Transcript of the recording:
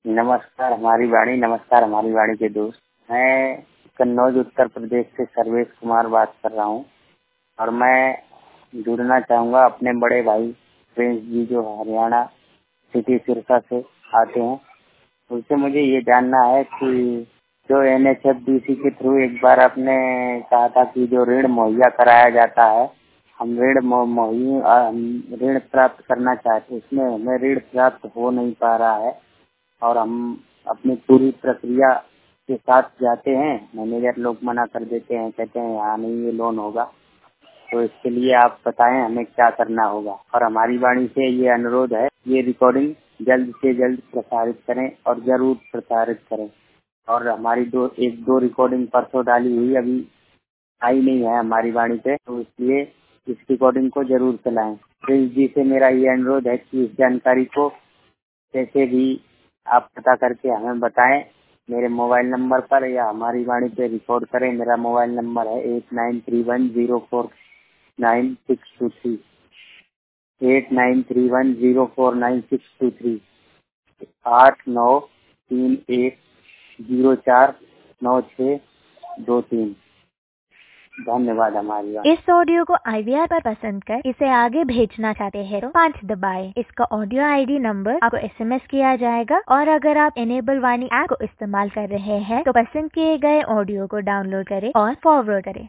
नमस्कार हमारी वाणी, नमस्कार हमारी वाणी के दोस्त। मैं कन्नौज उत्तर प्रदेश से सर्वेश कुमार बात कर रहा हूँ और मैं जुड़ना चाहूँगा अपने बड़े भाई प्रिंस जी जो हरियाणा सिटी सिरसा से आते हैं। उनसे मुझे ये जानना है कि जो NHFDC के थ्रू एक बार आपने कहा था कि जो ऋण मुहैया कराया जाता है, हम ऋण प्राप्त करना चाहते हैं, इसमें हमें ऋण प्राप्त हो नहीं पा रहा है और हम अपनी पूरी प्रक्रिया के साथ जाते हैं, मैनेजर लोग मना कर देते हैं, कहते हैं यहाँ नहीं ये लोन होगा। तो इसके लिए आप बताएं हमें क्या करना होगा। और हमारी वाणी से ये अनुरोध है, ये रिकॉर्डिंग जल्द से जल्द प्रसारित करें और जरूर प्रसारित करें। और हमारी एक दो रिकॉर्डिंग परसों डाली हुई अभी आई नहीं है हमारी वाणी पे, तो इसलिए इस रिकॉर्डिंग को जरूर चलाएं। प्रिंस जी से मेरा ये अनुरोध है कि इस जानकारी को कैसे भी आप पता करके हमें बताएं, मेरे मोबाइल नंबर पर या हमारी वाणी पे रिकॉर्ड करें। मेरा मोबाइल नंबर है 8931049623, 8931049623, 8931049623। धन्यवाद हमारी बात। इस ऑडियो को IVR पर पसंद कर इसे आगे भेजना चाहते हैं तो 5 दबाएं। इसका ऑडियो ID नंबर आपको SMS किया जाएगा और अगर आप इनेबल वाणी ऐप को इस्तेमाल कर रहे हैं तो पसंद किए गए ऑडियो को डाउनलोड करें और फॉरवर्ड करें।